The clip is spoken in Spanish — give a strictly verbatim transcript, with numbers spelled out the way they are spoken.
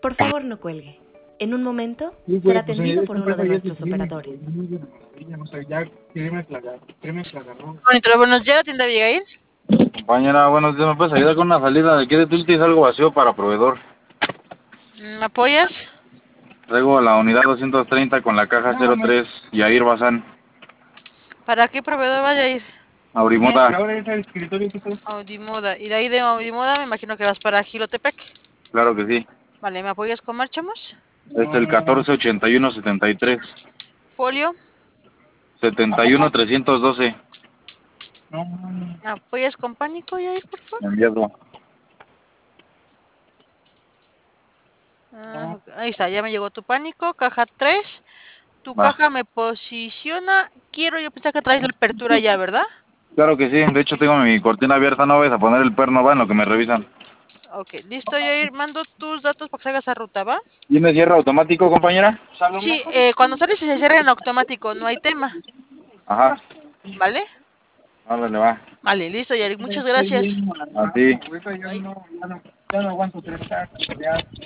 Por favor, no cuelgue. En un momento Sí, será güey, pues atendido esa por uno de empresa ya es nuestros increíble, operadores. muy buena maravilla, no sé, ya créeme aclarar, créeme aclarar, ¿no? Bueno, buenos días, tienda Abigail. Compañera, buenos días, ¿me puedes ayudar con una salida de aquí de Tultis, algo vacío para proveedor? ¿Me apoyas? Traigo la unidad doscientos treinta con la caja cero tres, Yair Bazán, ¿Para qué proveedor vaya a ir? Aurimota. Ahora ese escritorio que está... Audimoda. Y de ahí de Audimoda me imagino que vas para Gilotepec. Claro que sí. Vale, ¿me apoyas con Marchamos? Es el catorce ochenta y uno setenta y tres, Folio. setenta y uno trescientos doce. No, no, no. ¿Me apoyas con Pánico, Yair, por favor? Enviado. Ah, ok, ahí está, ya me llegó tu Pánico. Caja tres. Tu Va. caja me posiciona. Quiero yo pensar que traes la apertura ya, ¿verdad? Claro que sí, de hecho tengo mi cortina abierta, no vais a poner el perno, va en lo que me revisan. Ok, listo, Yair. Mando tus datos para que salgas a ruta, ¿va? ¿Tiene cierre automático, compañera? Sí, eh, cuando sales y se cierra en automático, no hay tema. Ajá, ¿Vale? órale, va. Vale, listo, Yair. Muchas Estoy gracias. bien, A ti. ahorita ya Bye. no, ya no, ya no aguanto tres cajas, ya